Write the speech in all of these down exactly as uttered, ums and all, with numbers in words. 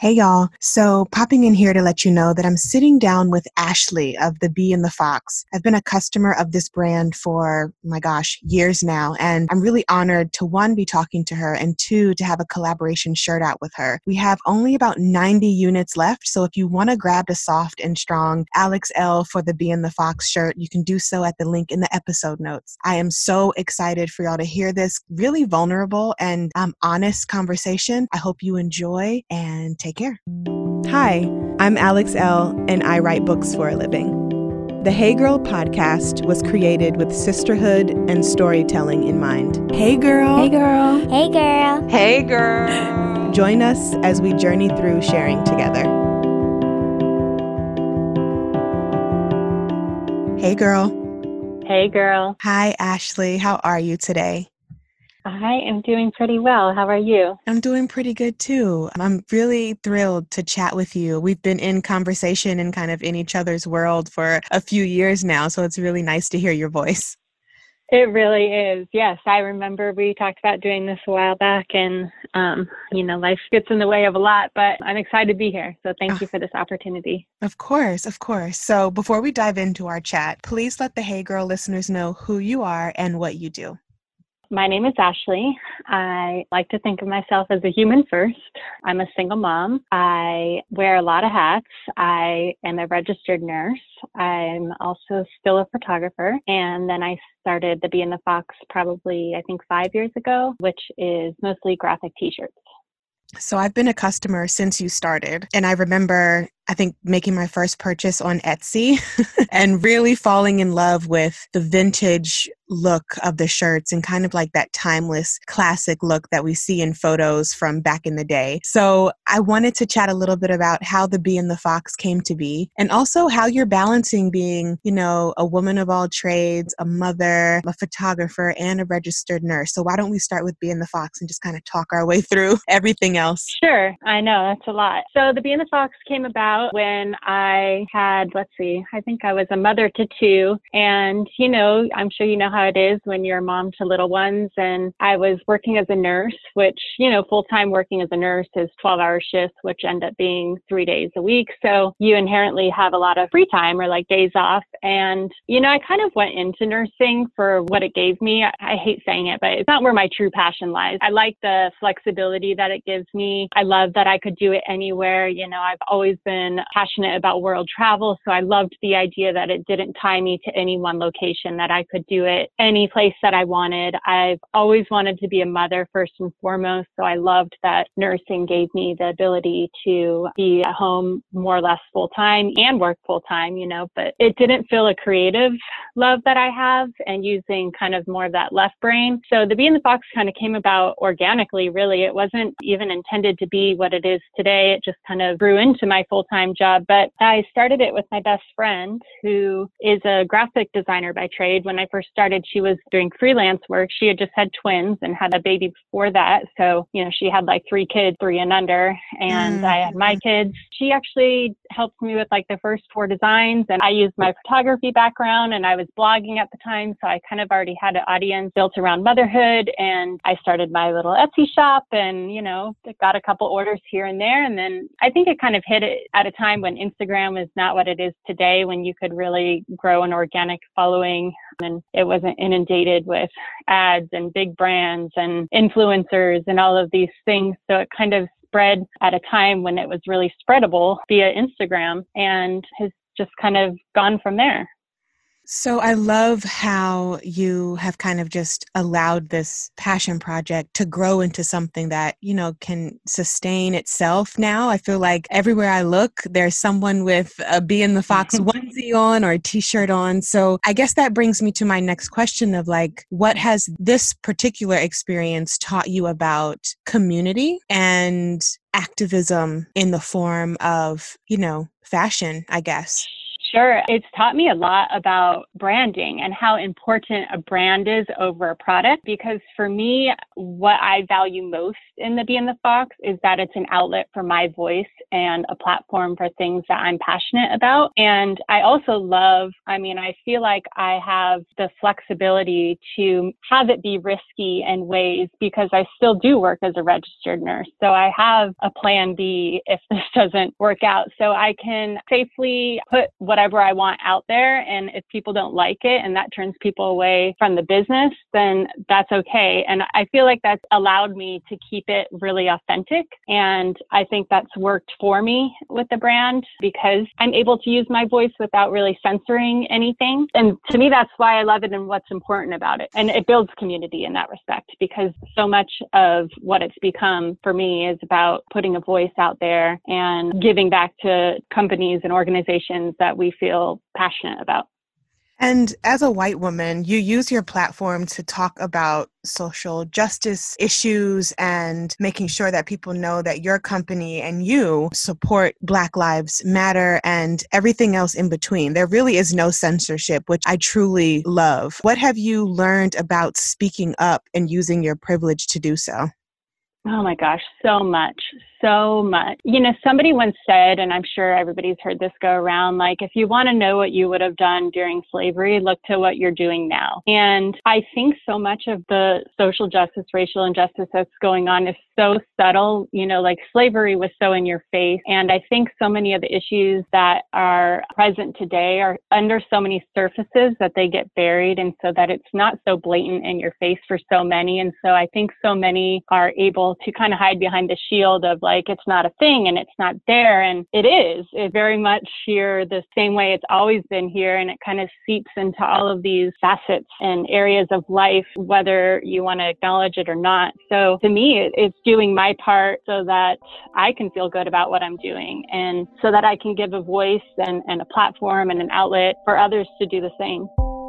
Hey y'all. So popping in here to let you know that I'm sitting down with Ashley of The Bee and the Fox. I've been a customer of this brand for, my gosh, years now. And I'm really honored to one, be talking to her, and two, to have a collaboration shirt out with her. We have only about ninety units left. So if you want to grab the soft and strong Alex L for the Bee and the Fox shirt, you can do so at the link in the episode notes. I am so excited for y'all to hear this really vulnerable and um, honest conversation. I hope you enjoy and take care. Hi, I'm Alex L., and I write books for a living. The Hey Girl podcast was created with sisterhood and storytelling in mind. Hey girl. Hey girl. Hey girl. Hey girl. Join us as we journey through sharing together. Hey girl. Hey girl. Hi, Ashley. How are you today? I am doing pretty well. How are you? I'm doing pretty good too. I'm really thrilled to chat with you. We've been in conversation and kind of in each other's world for a few years now, so it's really nice to hear your voice. It really is. Yes, I remember we talked about doing this a while back, and, um, you know, life gets in the way of a lot, but I'm excited to be here. So thank you for this opportunity. Of course, of course. So before we dive into our chat, please let the Hey Girl listeners know who you are and what you do. My name is Ashley. I like to think of myself as a human first. I'm a single mom. I wear a lot of hats. I am a registered nurse. I'm also still a photographer. And then I started the Bee and the Fox probably, I think, five years ago, which is mostly graphic t-shirts. So I've been a customer since you started. And I remember, I think, making my first purchase on Etsy and really falling in love with the vintage look of the shirts and kind of like that timeless classic look that we see in photos from back in the day. So I wanted to chat a little bit about how the Bee and the Fox came to be, and also how you're balancing being, you know, a woman of all trades, a mother, a photographer, and a registered nurse. So why don't we start with Bee and the Fox and just kind of talk our way through everything else? Sure. I know that's a lot. So the Bee and the Fox came about when I had, let's see, I think I was a mother to two. And, you know, I'm sure you know how it is when you're a mom to little ones. And I was working as a nurse, which, you know, full-time working as a nurse is twelve hour shifts, which end up being three days a week. So you inherently have a lot of free time or like days off. And, you know, I kind of went into nursing for what it gave me. I, I hate saying it, but it's not where my true passion lies. I like the flexibility that it gives me. I love that I could do it anywhere. You know, I've always been passionate about world travel. So I loved the idea that it didn't tie me to any one location, that I could do it any place that I wanted. I've always wanted to be a mother first and foremost. So I loved that nursing gave me the ability to be at home more or less full time and work full time, you know, but it didn't feel a creative love that I have and using kind of more of that left brain. So the Bee and the Fox kind of came about organically, really. It wasn't even intended to be what it is today. It just kind of grew into my full-time job. But I started it with my best friend, who is a graphic designer by trade. When I first started, she was doing freelance work. She had just had twins and had a baby before that. So, you know, she had like three kids, three and under, and mm-hmm. I had my kids. She actually helped me with like the first four designs, and I used my photography background, and I was blogging at the time. So I kind of already had an audience built around motherhood, and I started my little Etsy shop and, you know, got a couple orders here and there. And then I think it kind of hit it at a time when Instagram is not what it is today, when you could really grow an organic following and it wasn't inundated with ads and big brands and influencers and all of these things. So it kind of spread at a time when it was really spreadable via Instagram and has just kind of gone from there. So I love how you have kind of just allowed this passion project to grow into something that, you know, can sustain itself now. I feel like everywhere I look, there's someone with a Bee and the Fox onesie on or a t-shirt on. So I guess that brings me to my next question of like, what has this particular experience taught you about community and activism in the form of, you know, fashion, I guess? Sure. It's taught me a lot about branding and how important a brand is over a product, because for me, what I value most in the Bee and the Fox is that it's an outlet for my voice and a platform for things that I'm passionate about. And I also love, I mean, I feel like I have the flexibility to have it be risky in ways because I still do work as a registered nurse. So I have a plan B if this doesn't work out. So I can safely put whatever I want out there. And if people don't like it and that turns people away from the business, then that's okay. And I feel like that's allowed me to keep it really authentic. And I think that's worked for me with the brand because I'm able to use my voice without really censoring anything. And to me, that's why I love it and what's important about it. And it builds community in that respect, because so much of what it's become for me is about putting a voice out there and giving back to companies and organizations that we feel passionate about. And as a white woman, you use your platform to talk about social justice issues and making sure that people know that your company and you support Black Lives Matter and everything else in between. There really is no censorship, which I truly love. What have you learned about speaking up and using your privilege to do so? Oh my gosh, so much, so much. You know, somebody once said, and I'm sure everybody's heard this go around, like, if you want to know what you would have done during slavery, look to what you're doing now. And I think so much of the social justice, racial injustice that's going on is so subtle. You know, like slavery was so in your face. And I think so many of the issues that are present today are under so many surfaces that they get buried. And so that it's not so blatant in your face for so many. And so I think so many are able to kind of hide behind the shield of like, it's not a thing and it's not there. And it is. It's very much here the same way it's always been here. And it kind of seeps into all of these facets and areas of life, whether you want to acknowledge it or not. So to me, it, it's doing my part so that I can feel good about what I'm doing and so that I can give a voice and, and a platform and an outlet for others to do the same.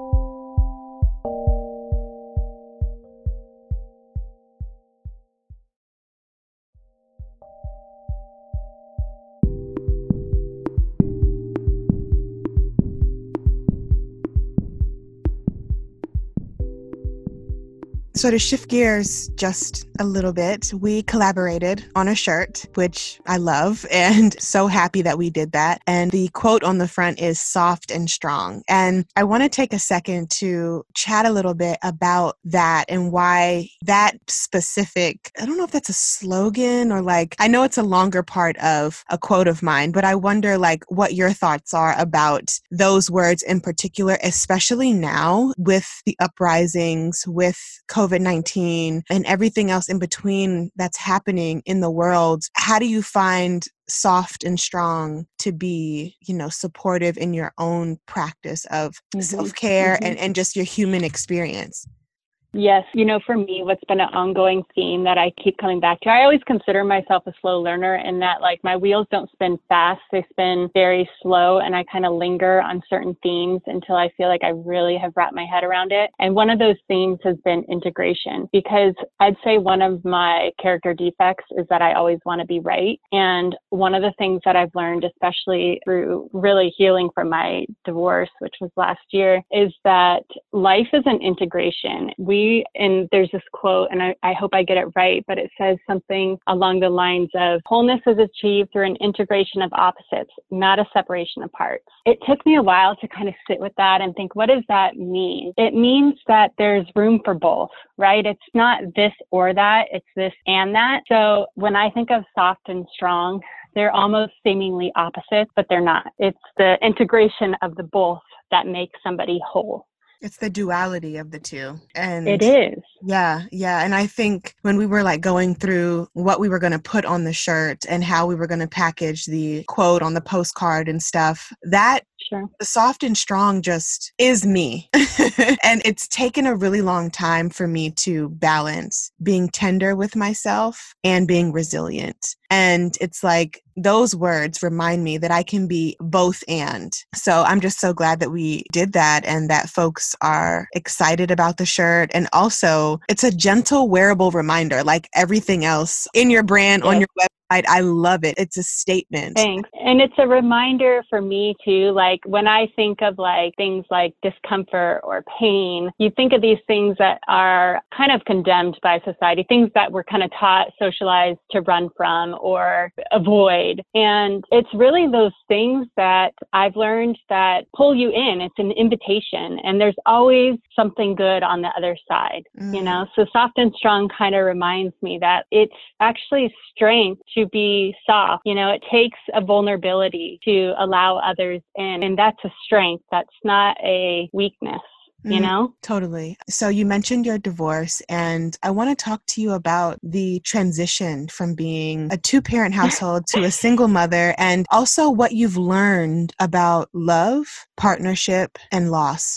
So to shift gears just a little bit, we collaborated on a shirt, which I love and so happy that we did that. And the quote on the front is soft and strong. And I want to take a second to chat a little bit about that and why that specific, I don't know if that's a slogan or like, I know it's a longer part of a quote of mine, but I wonder like what your thoughts are about those words in particular, especially now with the uprisings, with COVID nineteen and everything else in between that's happening in the world. How do you find soft and strong to be, you know, supportive in your own practice of mm-hmm. self-care mm-hmm. and, and just your human experience? Yes. You know, for me, what's been an ongoing theme that I keep coming back to, I always consider myself a slow learner in that like my wheels don't spin fast. They spin very slow and I kind of linger on certain themes until I feel like I really have wrapped my head around it. And one of those themes has been integration, because I'd say one of my character defects is that I always want to be right. And one of the things that I've learned, especially through really healing from my divorce, which was last year, is that life is an integration. We And there's this quote, and I, I hope I get it right, but it says something along the lines of wholeness is achieved through an integration of opposites, not a separation of parts. It took me a while to kind of sit with that and think, what does that mean? It means that there's room for both, right? It's not this or that, it's this and that. So when I think of soft and strong, they're almost seemingly opposites, but they're not. It's the integration of the both that makes somebody whole. It's the duality of the two. And it is. Yeah, yeah. And I think when we were like going through what we were going to put on the shirt and how we were going to package the quote on the postcard and stuff, that Sure. the soft and strong just is me. And it's taken a really long time for me to balance being tender with myself and being resilient. And it's like those words remind me that I can be both and. So I'm just so glad that we did that and that folks are excited about the shirt. And also it's a gentle wearable reminder, like everything else in your brand, yes. on your website, I, I love it. It's a statement. Thanks. And it's a reminder for me too, like when I think of like things like discomfort or pain, you think of these things that are kind of condemned by society, things that we're kind of taught, socialized to run from or avoid. And it's really those things that I've learned that pull you in. It's an invitation, and there's always something good on the other side, mm. you know? So Soft and Strong kind of reminds me that it's actually strength to be soft. You know, it takes a vulnerability to allow others in, and that's a strength. That's not a weakness. You know? Mm, totally. So you mentioned your divorce, and I want to talk to you about the transition from being a two-parent household to a single mother, and also what you've learned about love, partnership, and loss.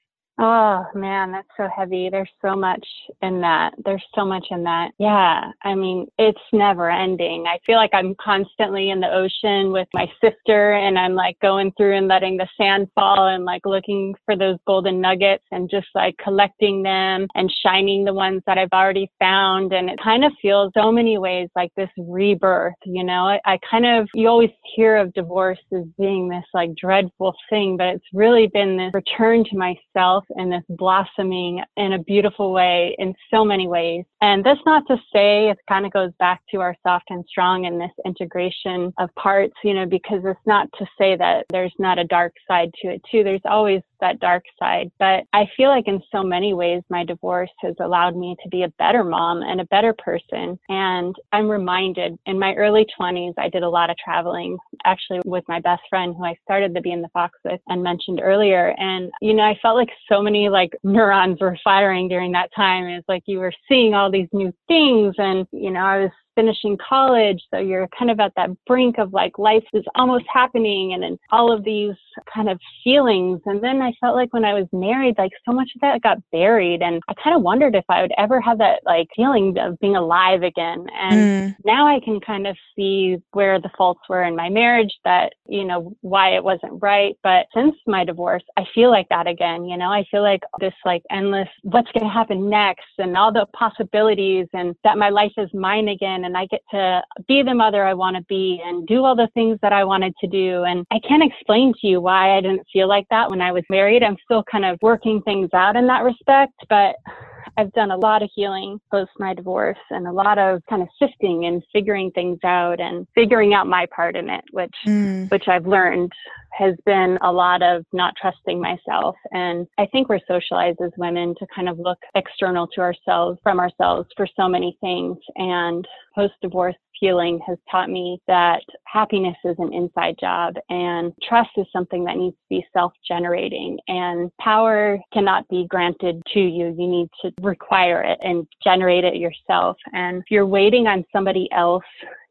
Oh man, that's so heavy. There's so much in that. There's so much in that. Yeah. I mean, it's never ending. I feel like I'm constantly in the ocean with my sister, and I'm like going through and letting the sand fall and like looking for those golden nuggets and just like collecting them and shining the ones that I've already found. And it kind of feels so many ways like this rebirth, you know, I, I kind of, you always hear of divorce as being this like dreadful thing, but it's really been this return to myself and this blossoming in a beautiful way in so many ways. And that's not to say, it kind of goes back to our Soft and Strong and this integration of parts, you know, because it's not to say that there's not a dark side to it too. There's always that dark side. But I feel like in so many ways, my divorce has allowed me to be a better mom and a better person. And I'm reminded in my early twenties, I did a lot of traveling, actually with my best friend who I started the Bee and the Fox with and mentioned earlier. And, you know, I felt like so many like neurons were firing during that time. It's like you were seeing all these new things. And, you know, I was finishing college. So you're kind of at that brink of like life is almost happening, and then all of these kind of feelings. And then I felt like when I was married, like so much of that got buried. And I kind of wondered if I would ever have that like feeling of being alive again. And mm. now I can kind of see where the faults were in my marriage, that, you know, why it wasn't right. But since my divorce, I feel like that again. You know, I feel like this like endless, what's going to happen next, and all the possibilities, and that my life is mine again. And I get to be the mother I want to be and do all the things that I wanted to do. And I can't explain to you why I didn't feel like that when I was married. I'm still kind of working things out in that respect, but I've done a lot of healing post my divorce, and a lot of kind of sifting and figuring things out and figuring out my part in it, which, mm. which I've learned has been a lot of not trusting myself. And I think we're socialized as women to kind of look external to ourselves, from ourselves, for so many things. And post-divorce healing has taught me that happiness is an inside job, and trust is something that needs to be self-generating, and power cannot be granted to you. You need to require it and generate it yourself. And if you're waiting on somebody else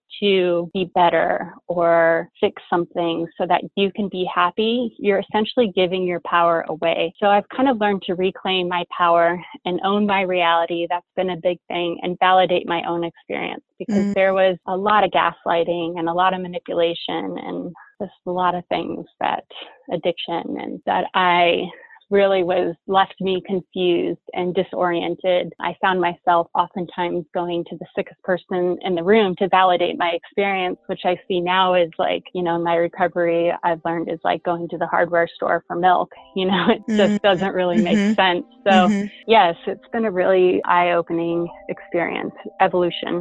to be better or fix something so that you can be happy, you're essentially giving your power away. So I've kind of learned to reclaim my power and own my reality. That's been a big thing, and validate my own experience, because mm. there was a lot of gaslighting and a lot of manipulation and just a lot of things, that addiction, and that I really was left me confused and disoriented. I found myself oftentimes going to the sickest person in the room to validate my experience, which I see now is like, you know, in my recovery, I've learned is like going to the hardware store for milk. You know, it just mm-hmm. doesn't really make mm-hmm. sense. So mm-hmm. yes, it's been a really eye-opening experience, evolution.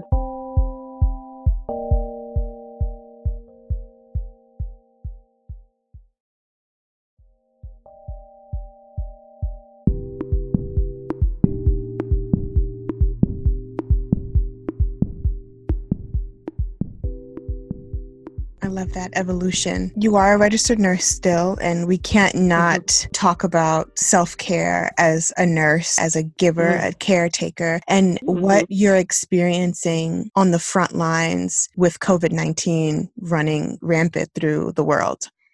I love that, evolution. You are a registered nurse still, and we can't not mm-hmm. talk about self-care as a nurse, as a giver, mm-hmm. a caretaker, and mm-hmm. what you're experiencing on the front lines with covid nineteen running rampant through the world.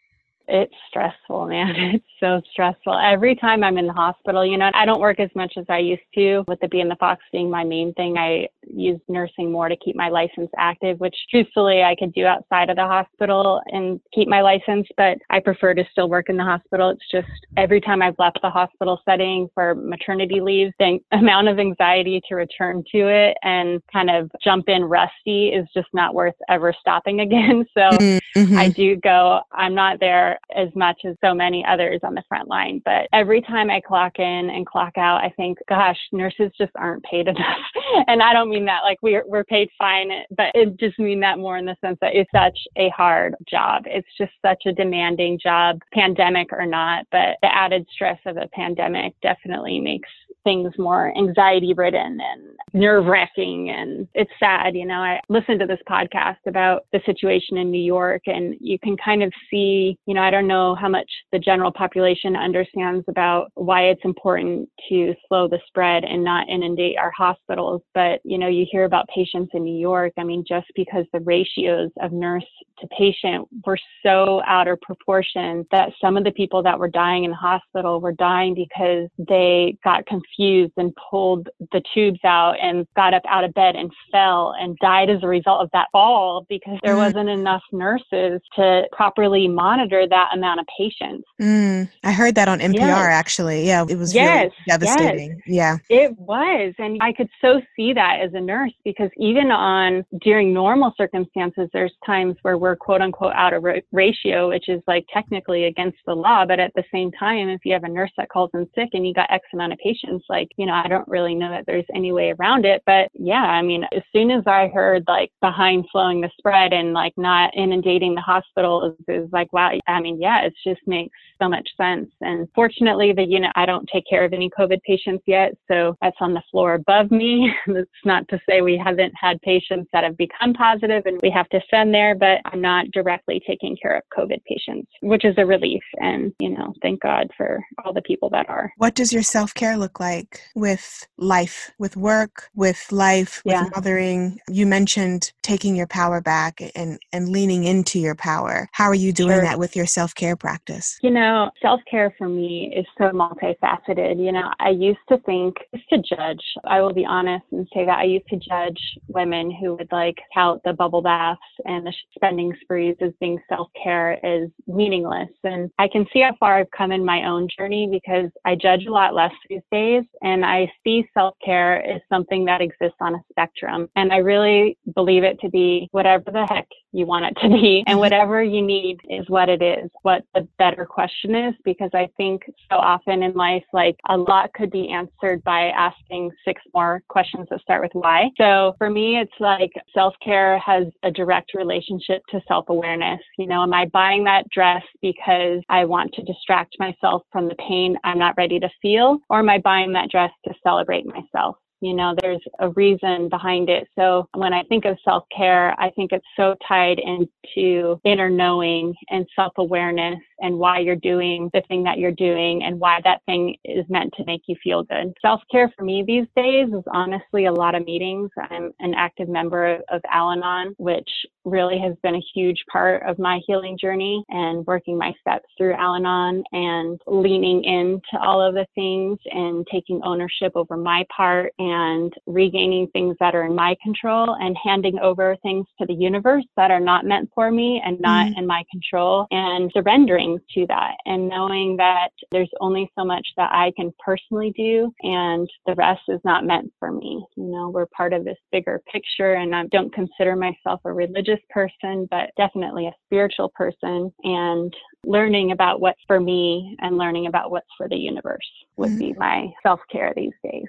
It's stressful, man. It's so stressful. Every time I'm in the hospital, you know, I don't work as much as I used to, with the Bee and the Fox being my main thing. I use nursing more to keep my license active, which truthfully I could do outside of the hospital and keep my license, but I prefer to still work in the hospital. It's just every time I've left the hospital setting for maternity leave, the amount of anxiety to return to it and kind of jump in rusty is just not worth ever stopping again. So mm-hmm. I do go, I'm not there as much as so many others on the front line, but every time I clock in and clock out, I think, gosh, nurses just aren't paid enough. And I don't mean that like we're, we're paid fine, but it just mean that more in the sense that it's such a hard job. It's just such a demanding job, pandemic or not, but the added stress of a pandemic definitely makes things more anxiety ridden and nerve wracking. And it's sad. You know, I listened to this podcast about the situation in New York, and you can kind of see, you know, I don't know how much the general population understands about why it's important to slow the spread and not inundate our hospitals. But, you know, you hear about patients in New York. I mean, just because the ratios of nurse to patient were so out of proportion that some of the people that were dying in the hospital were dying because they got confused and pulled the tubes out and got up out of bed and fell and died as a result of that fall because there mm. wasn't enough nurses to properly monitor that amount of patients. Mm. I heard that on N P R, yes. actually. Yeah, it was yes. really devastating. Yes. Yeah. It was. And I could so see that as a nurse, because even on during normal circumstances, there's times where we're quote unquote out of ratio, which is like technically against the law. But at the same time, if you have a nurse that calls in sick and you got X amount of patients, like, you know, I don't really know that there's any way around it. But yeah, I mean, as soon as I heard like behind slowing the spread and like not inundating the hospital, is, is like, wow. I mean, yeah, it just makes so much sense. And fortunately, the unit, I don't take care of any COVID patients yet. So that's on the floor above me. That's not to say we haven't had patients that have become positive and we have to send there, but I'm not directly taking care of COVID patients, which is a relief. And, you know, thank God for all the people that are. What does your self-care look like with life, with work, with life, with yeah. mothering? You mentioned taking your power back and, and leaning into your power. How are you doing Sure. that with your self-care practice? You know, self-care for me is so multifaceted. You know, I used to think, used to judge. I will be honest and say that I used to judge women who would like tout the bubble baths and the spending sprees as being self-care as meaningless. And I can see how far I've come in my own journey because I judge a lot less these days. And I see self-care as something that exists on a spectrum. And I really believe it to be whatever the heck you want it to be. And whatever you need is what it is, what the better question is, because I think so often in life, like a lot could be answered by asking six more questions that start with why. So for me, it's like self-care has a direct relationship to self-awareness. You know, am I buying that dress because I want to distract myself from the pain I'm not ready to feel? Or am I buying that dress to celebrate myself? You know, there's a reason behind it. So when I think of self-care, I think it's so tied into inner knowing and self-awareness and why you're doing the thing that you're doing and why that thing is meant to make you feel good. Self-care for me these days is honestly a lot of meetings. I'm an active member of Al-Anon, which really has been a huge part of my healing journey and working my steps through Al-Anon and leaning into all of the things and taking ownership over my part and regaining things that are in my control and handing over things to the universe that are not meant for me and not mm. in my control, and surrendering to that and knowing that there's only so much that I can personally do and the rest is not meant for me. You know, we're part of this bigger picture, and I don't consider myself a religious person, but definitely a spiritual person, and learning about what's for me and learning about what's for the universe would mm. be my self-care these days.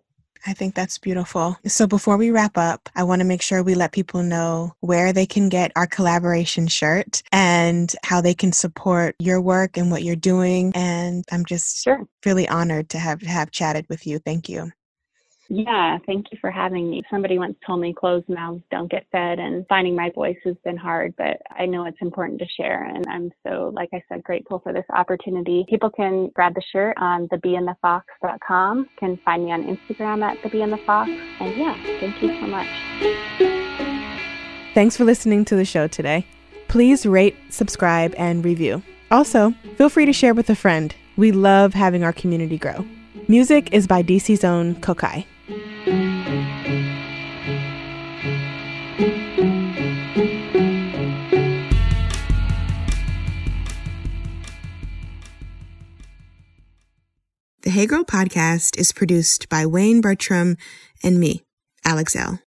I think that's beautiful. So before we wrap up, I want to make sure we let people know where they can get our collaboration shirt and how they can support your work and what you're doing. And I'm just sure. really honored to have have chatted with you. Thank you. Yeah, thank you for having me. Somebody once told me closed mouths don't get fed, and finding my voice has been hard, but I know it's important to share. And I'm so, like I said, grateful for this opportunity. People can grab the shirt on the bee and the fox dot com, can find me on Instagram at the bee and the fox. And yeah, thank you so much. Thanks for listening to the show today. Please rate, subscribe, and review. Also, feel free to share with a friend. We love having our community grow. Music is by D C's own Kokai. The Hey Girl podcast is produced by Wayne Bertram and me, Alex Elle.